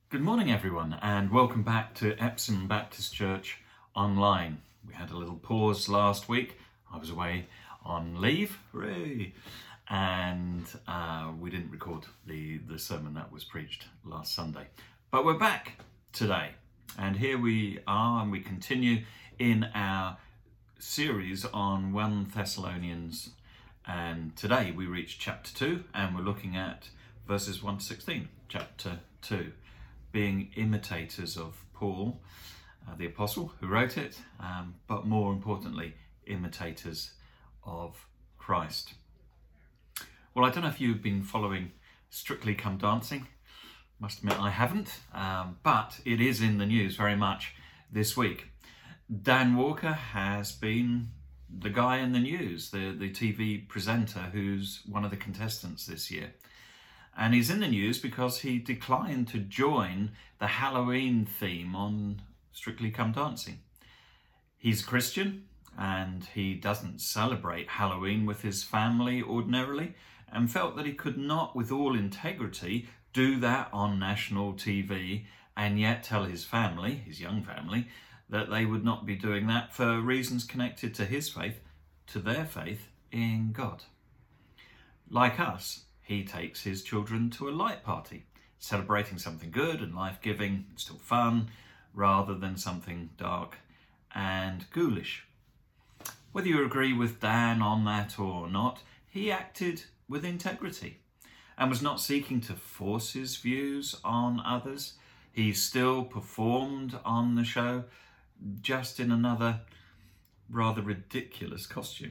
Good morning, everyone, and welcome back to Epsom Baptist Church Online. We had a little pause last week. I was away on leave, hooray! And we didn't record the sermon that was preached last Sunday. But we're back today, and here we are, and we continue in our series on 1 Thessalonians. And today we reach chapter 2, and we're looking at verses 1 to 16, chapter 2. Being imitators of Paul, the apostle who wrote it, but more importantly, imitators of Christ. Well, I don't know if you've been following Strictly Come Dancing. Must admit I haven't, but it is in the news very much this week. Dan Walker has been the guy in the news, the TV presenter who's one of the contestants this year. And he's in the news because he declined to join the Halloween theme on Strictly Come Dancing. He's a Christian and he doesn't celebrate Halloween with his family ordinarily, and felt that he could not, with all integrity, do that on national TV and yet tell his family, his young family, that they would not be doing that for reasons connected to his faith, to their faith in God. Like us, he takes his children to a light party, celebrating something good and life-giving, still fun, rather than something dark and ghoulish. Whether you agree with Dan on that or not, he acted with integrity and was not seeking to force his views on others. He still performed on the show, just in another rather ridiculous costume.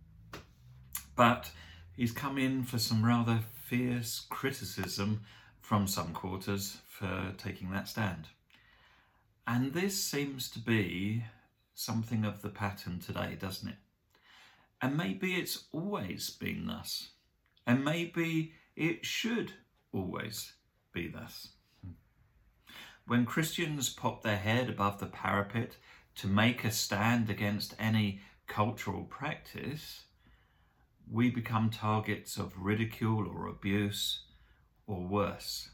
But he's come in for some rather fierce criticism from some quarters for taking that stand. And this seems to be something of the pattern today, doesn't it? And maybe it's always been thus. And maybe it should always be thus. When Christians pop their head above the parapet to make a stand against any cultural practice, we become targets of ridicule or abuse or worse.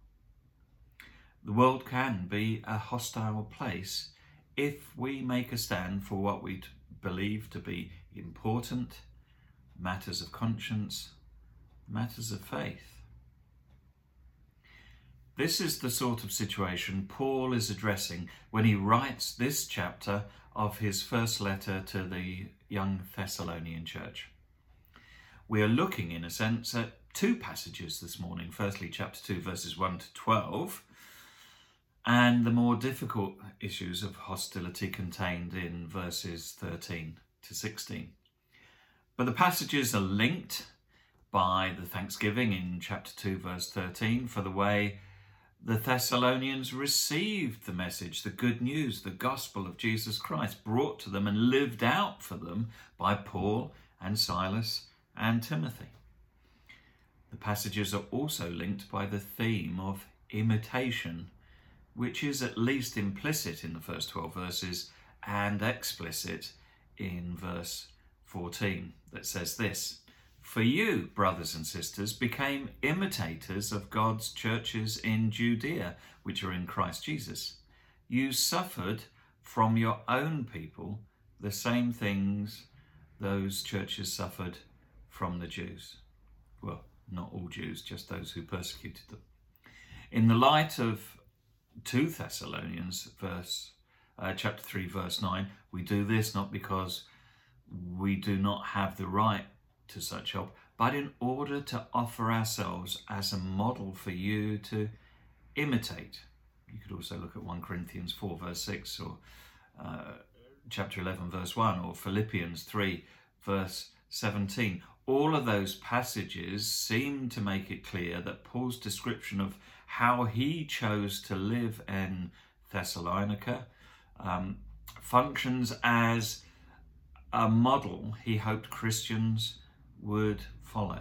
The world can be a hostile place if we make a stand for what we believe to be important, matters of conscience, matters of faith. This is the sort of situation Paul is addressing when he writes this chapter of his first letter to the young Thessalonian church. We are looking, in a sense, at two passages this morning. Firstly, chapter 2, verses 1 to 12, and the more difficult issues of hostility contained in verses 13 to 16. But the passages are linked by the thanksgiving in chapter 2, verse 13, for the way the Thessalonians received the message, the good news, the gospel of Jesus Christ, brought to them and lived out for them by Paul and Silas and Timothy. The passages are also linked by the theme of imitation, which is at least implicit in the first 12 verses and explicit in verse 14, that says this: "For you, brothers and sisters, became imitators of God's churches in Judea, which are in Christ Jesus. You suffered from your own people the same things those churches suffered from the Jews." Well, not all Jews, just those who persecuted them. In the light of 2 Thessalonians, chapter 3, verse 9, we do this not because we do not have the right to such help, but in order to offer ourselves as a model for you to imitate. You could also look at 1 Corinthians 4, verse 6, or chapter 11, verse 1, or Philippians 3, verse 17. All of those passages seem to make it clear that Paul's description of how he chose to live in Thessalonica functions as a model he hoped Christians would follow.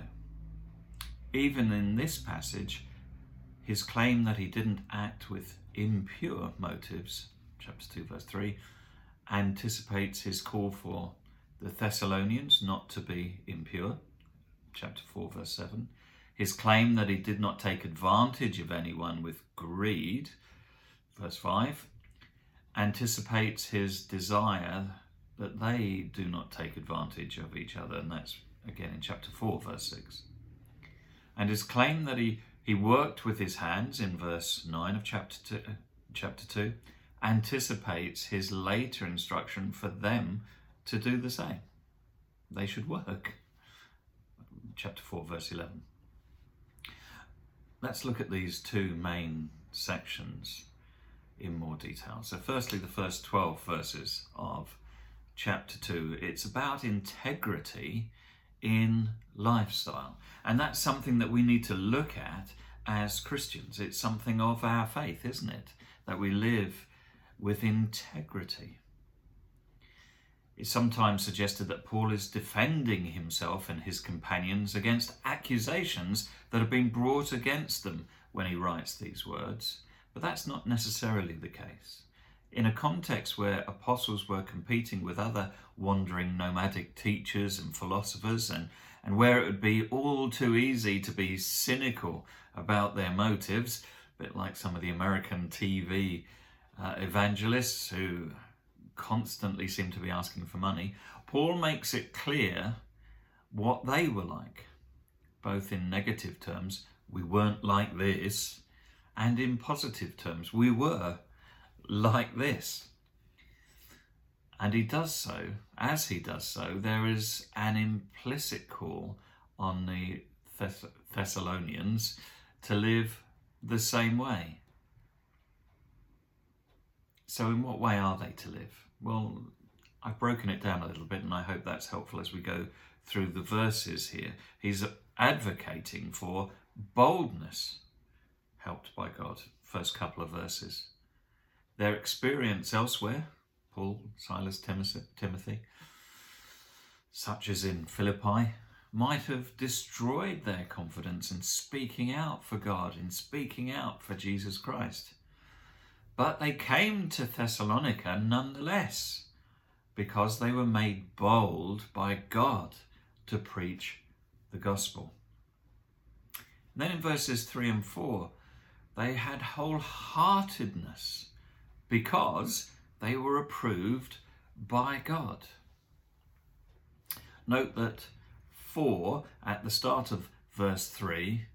Even in this passage, his claim that he didn't act with impure motives, chapter 2, verse 3, anticipates his call for the Thessalonians not to be impure, chapter 4, verse 7, His claim that he did not take advantage of anyone with greed, verse 5, anticipates his desire that they do not take advantage of each other, and that's again in chapter 4, verse 6. And his claim that he worked with his hands in verse 9 of chapter 2 anticipates his later instruction for them to do the same. They should work. Chapter 4, verse 11. Let's look at these two main sections in more detail. So firstly, the first 12 verses of chapter 2, it's about integrity in lifestyle. And that's something that we need to look at as Christians. It's something of our faith, isn't it? That we live with integrity. It's sometimes suggested that Paul is defending himself and his companions against accusations that have been brought against them when he writes these words, but that's not necessarily the case. In a context where apostles were competing with other wandering nomadic teachers and philosophers, and where it would be all too easy to be cynical about their motives, a bit like some of the American TV evangelists who constantly seem to be asking for money, Paul makes it clear what they were like, both in negative terms, we weren't like this, and in positive terms, we were like this. And he does so, as he does so, there is an implicit call on the Thessalonians to live the same way. So in what way are they to live? Well, I've broken it down a little bit, and I hope that's helpful as we go through the verses here. He's advocating for boldness, helped by God, first couple of verses. Their experience elsewhere, Paul, Silas, Timothy, such as in Philippi, might have destroyed their confidence in speaking out for God, in speaking out for Jesus Christ. But they came to Thessalonica nonetheless, because they were made bold by God to preach the gospel. And then in verses 3 and 4, they had wholeheartedness because they were approved by God. Note that 4 at the start of verse 3,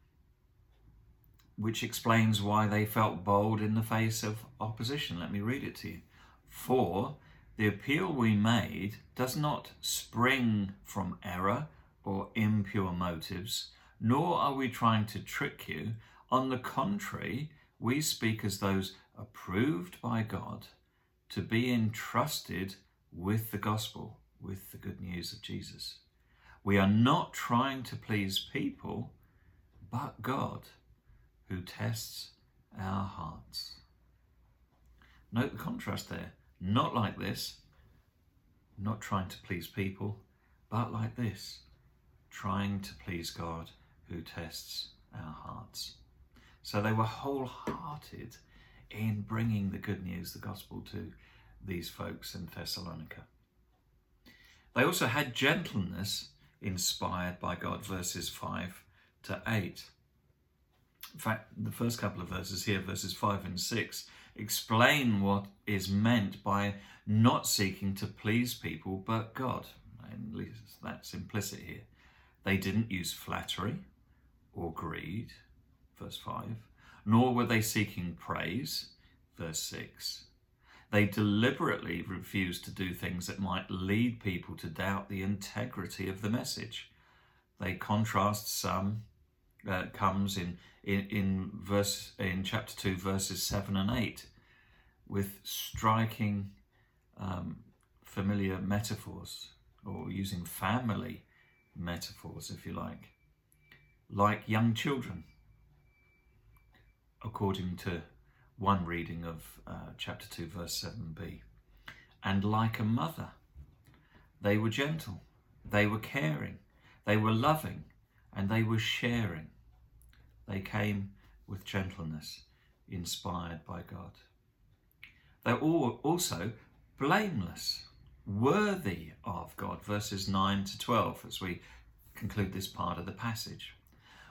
which explains why they felt bold in the face of opposition. Let me read it to you. For the appeal we made does not spring from error or impure motives, nor are we trying to trick you. On the contrary, we speak as those approved by God to be entrusted with the gospel, with the good news of Jesus. We are not trying to please people, but God, who tests our hearts. Note the contrast there. Not like this, not trying to please people, but like this, trying to please God, who tests our hearts. So they were wholehearted in bringing the good news, the gospel, to these folks in Thessalonica. They also had gentleness inspired by God, verses 5 to 8. In fact, the first couple of verses here, verses 5 and 6, explain what is meant by not seeking to please people but God. At least that's implicit here. They didn't use flattery or greed, verse 5, nor were they seeking praise, verse 6. They deliberately refused to do things that might lead people to doubt the integrity of the message. They contrast some comes in chapter 2, verses 7 and 8, with striking familiar metaphors, or using family metaphors, if you like young children, according to one reading of chapter 2, verse 7b. And like a mother, they were gentle, they were caring, they were loving, and they were sharing. They came with gentleness, inspired by God. They're also blameless, worthy of God, verses 9 to 12, as we conclude this part of the passage.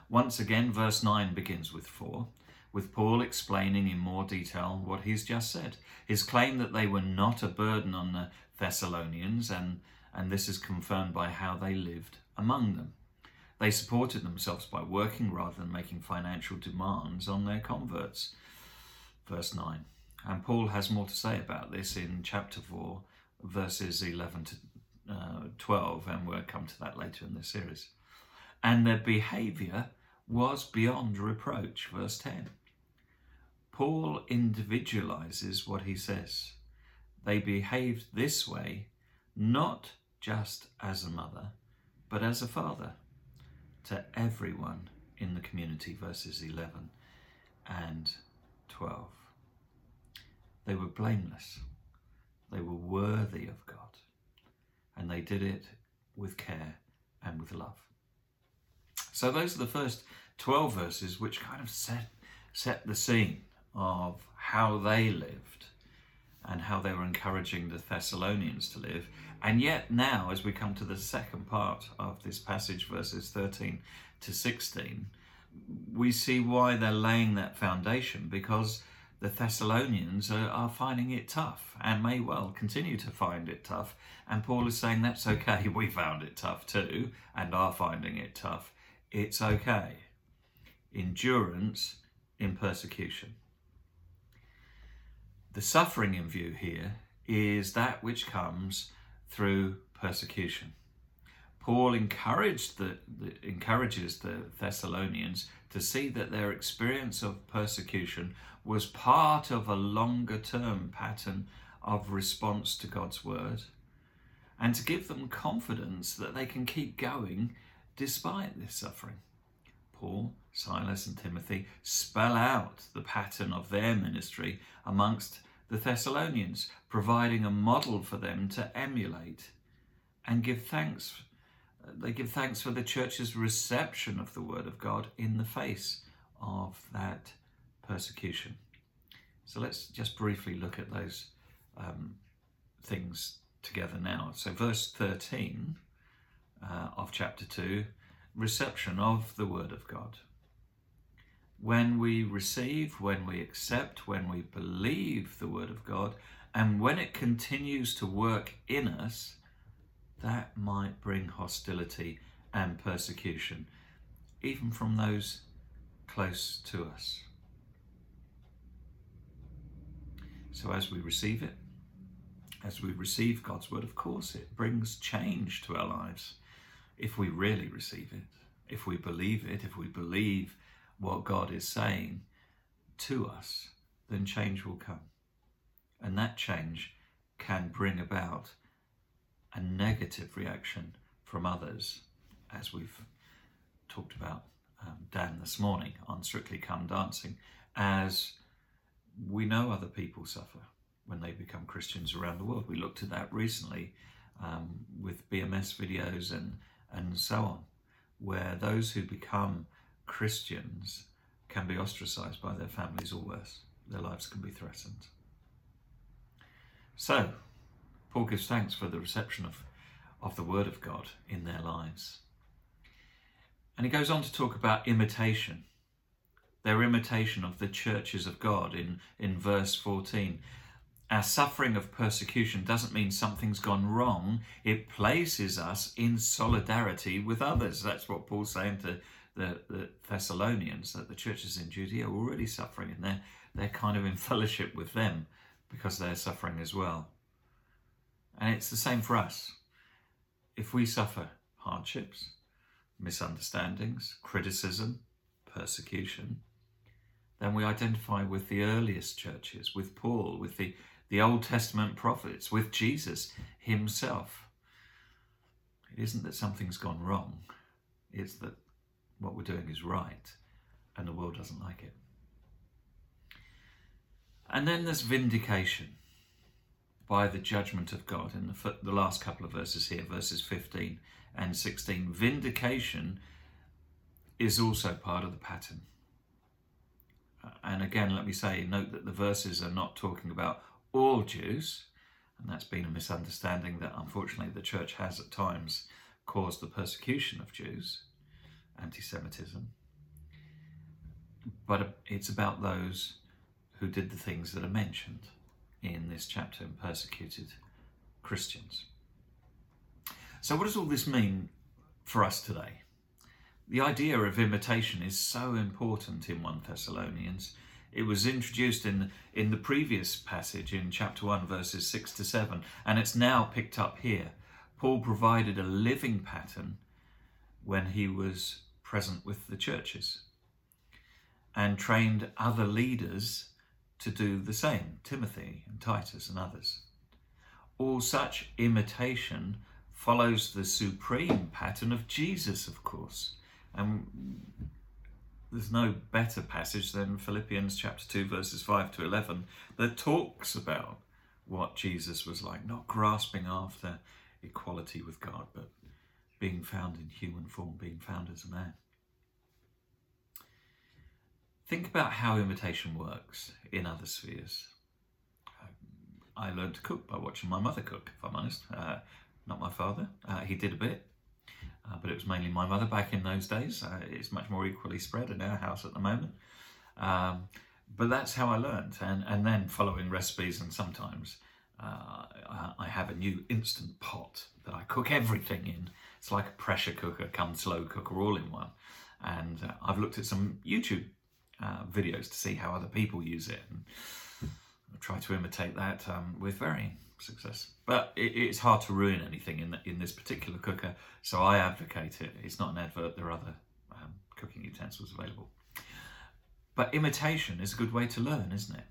Once again, verse 9 begins with 4, with Paul explaining in more detail what he's just said. His claim that they were not a burden on the Thessalonians, and this is confirmed by how they lived among them. They supported themselves by working rather than making financial demands on their converts. Verse 9. And Paul has more to say about this in chapter 4, verses 11 to 12, and we'll come to that later in this series. And their behaviour was beyond reproach. Verse 10. Paul individualizes what he says. They behaved this way, not just as a mother, but as a father, to everyone in the community, verses 11 and 12. They were blameless. They were worthy of God. And they did it with care and with love. So those are the first 12 verses which kind of set the scene of how they lived and how they were encouraging the Thessalonians to live. And yet now, as we come to the second part of this passage, verses 13 to 16, we see why they're laying that foundation, because the Thessalonians are finding it tough and may well continue to find it tough. And Paul is saying, that's okay, we found it tough too and are finding it tough. It's okay. Endurance in persecution. The suffering in view here is that which comes through persecution. Paul encourages the Thessalonians to see that their experience of persecution was part of a longer-term pattern of response to God's word, and to give them confidence that they can keep going despite this suffering. Paul, Silas and Timothy spell out the pattern of their ministry amongst the Thessalonians, providing a model for them to emulate and give thanks. They give thanks for the church's reception of the word of God in the face of that persecution. So let's just briefly look at those things together now. So verse 13 of chapter 2, reception of the word of God. When we receive, when we accept, when we believe the word of God, and when it continues to work in us, that might bring hostility and persecution, even from those close to us. So as we receive it, as we receive God's word, of course, it brings change to our lives. If we really receive it, if we believe it, if we believe what God is saying to us, then change will come. And that change can bring about a negative reaction from others, as we've talked about Dan this morning on Strictly Come Dancing, as we know other people suffer when they become Christians around the world. We looked at that recently with BMS videos and so on, where those who become Christians can be ostracized by their families or worse. Their lives can be threatened. So, Paul gives thanks for the reception of the word of God in their lives. And he goes on to talk about imitation. Their imitation of the churches of God in verse 14. Our suffering of persecution doesn't mean something's gone wrong. It places us in solidarity with others. That's what Paul's saying to the Thessalonians, that the churches in Judea are already suffering, and they're kind of in fellowship with them because they're suffering as well. And it's the same for us. If we suffer hardships, misunderstandings, criticism, persecution, then we identify with the earliest churches, with Paul, with the Old Testament prophets, with Jesus himself. It isn't that something's gone wrong. It's that what we're doing is right and the world doesn't like it. And then there's vindication by the judgment of God in the last couple of verses here, verses 15 and 16. Vindication is also part of the pattern. And again, let me say, note that the verses are not talking about all Jews, and that's been a misunderstanding that unfortunately the church has at times caused the persecution of Jews, anti-Semitism. but it's about those who did the things that are mentioned in this chapter and persecuted Christians. So what does all this mean for us today? The idea of imitation is so important in 1 Thessalonians. It was introduced in the previous passage in chapter 1, verses 6 to 7, and it's now picked up here. Paul provided a living pattern when he was present with the churches and trained other leaders to do the same, Timothy and Titus and others. All such imitation follows the supreme pattern of Jesus, of course. And there's no better passage than Philippians chapter 2, verses 5 to 11, that talks about what Jesus was like, not grasping after equality with God, but being found in human form, being found as a man. Think about how imitation works in other spheres. I learned to cook by watching my mother cook, if I'm honest. Not my father. He did a bit, but it was mainly my mother back in those days. It's much more equally spread in our house at the moment. But that's how I learned. And then following recipes, and sometimes I have a new instant pot that I cook everything in. It's like a pressure cooker, come slow cooker, all in one. And I've looked at some YouTube videos to see how other people use it, and I try to imitate that with varying success. But it's hard to ruin anything in this particular cooker, so I advocate it. It's not an advert, there are other cooking utensils available. But imitation is a good way to learn, isn't it?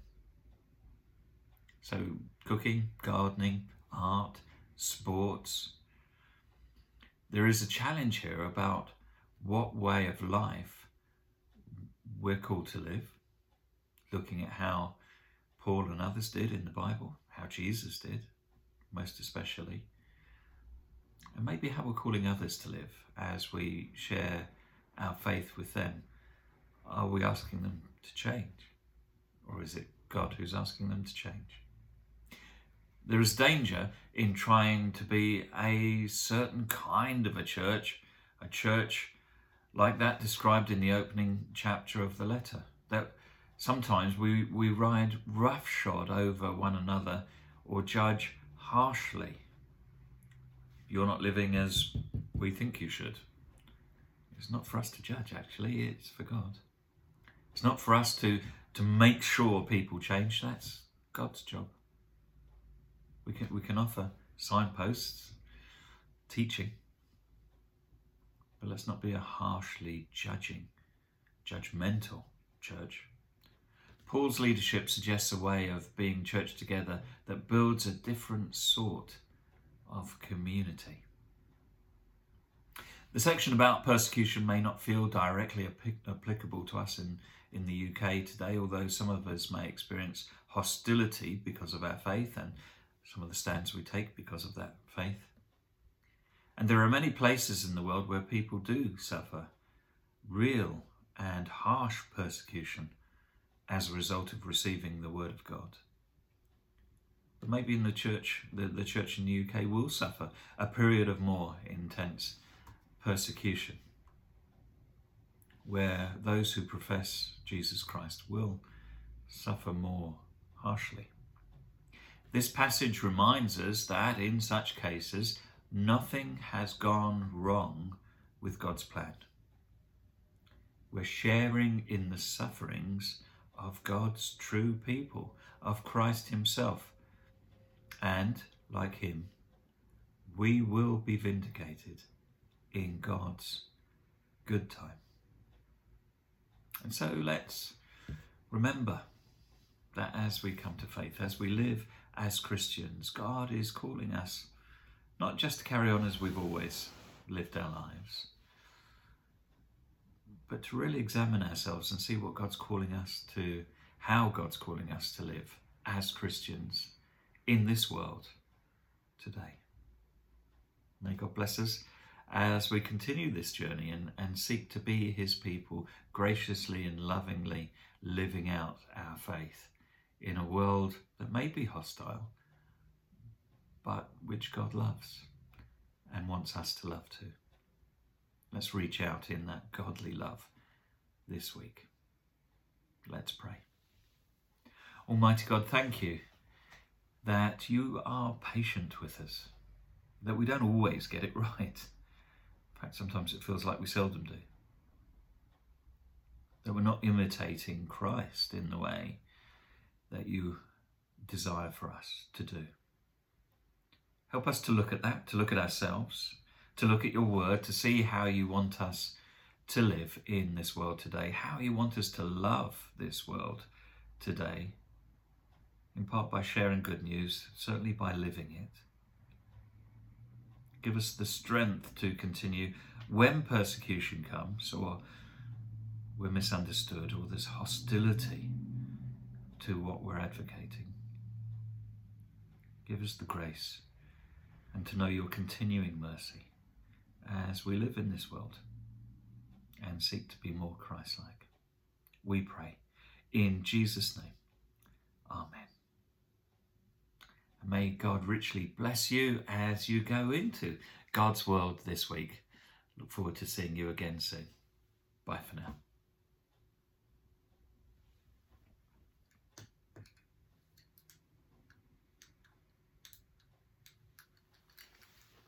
So cooking, gardening, art, sports. There is a challenge here about what way of life we're called to live, looking at how Paul and others did in the Bible, how Jesus did, most especially, and maybe how we're calling others to live as we share our faith with them. Are we asking them to change, or is it God who's asking them to change? There is danger in trying to be a certain kind of a church like that described in the opening chapter of the letter, that sometimes we ride roughshod over one another or judge harshly. You're not living as we think you should. It's not for us to judge, actually, it's for God. It's not for us to make sure people change. That's God's job. We can offer signposts, teaching, but let's not be a harshly judgmental church. Paul's leadership suggests a way of being church together that builds a different sort of community. The section about persecution may not feel directly applicable to us in the UK today, although some of us may experience hostility because of our faith and some of the stands we take because of that faith. And there are many places in the world where people do suffer real and harsh persecution as a result of receiving the word of God. But maybe in the church in the UK will suffer a period of more intense persecution, where those who profess Jesus Christ will suffer more harshly. This passage reminds us that in such cases, nothing has gone wrong with God's plan. We're sharing in the sufferings of God's true people, of Christ himself. And, like him, we will be vindicated in God's good time. And so let's remember that as we come to faith, as we live as Christians, God is calling us not just to carry on as we've always lived our lives, but to really examine ourselves and see what God's calling us to, how God's calling us to live as Christians in this world today. May God bless us as we continue this journey and seek to be his people, graciously and lovingly living out our faith in a world that may be hostile, but which God loves and wants us to love too. Let's reach out in that godly love this week. Let's pray. Almighty God, thank you that you are patient with us, that we don't always get it right. In fact, sometimes it feels like we seldom do. That we're not imitating Christ in the way that you desire for us to do. Help us to look at that, to look at ourselves, to look at your word, to see how you want us to live in this world today, how you want us to love this world today, in part by sharing good news, certainly by living it. Give us the strength to continue when persecution comes, or we're misunderstood, or there's hostility to what we're advocating. Give us the grace and to know your continuing mercy as we live in this world and seek to be more Christ-like. We pray in Jesus' name. Amen. And may God richly bless you as you go into God's world this week. Look forward to seeing you again soon. Bye for now.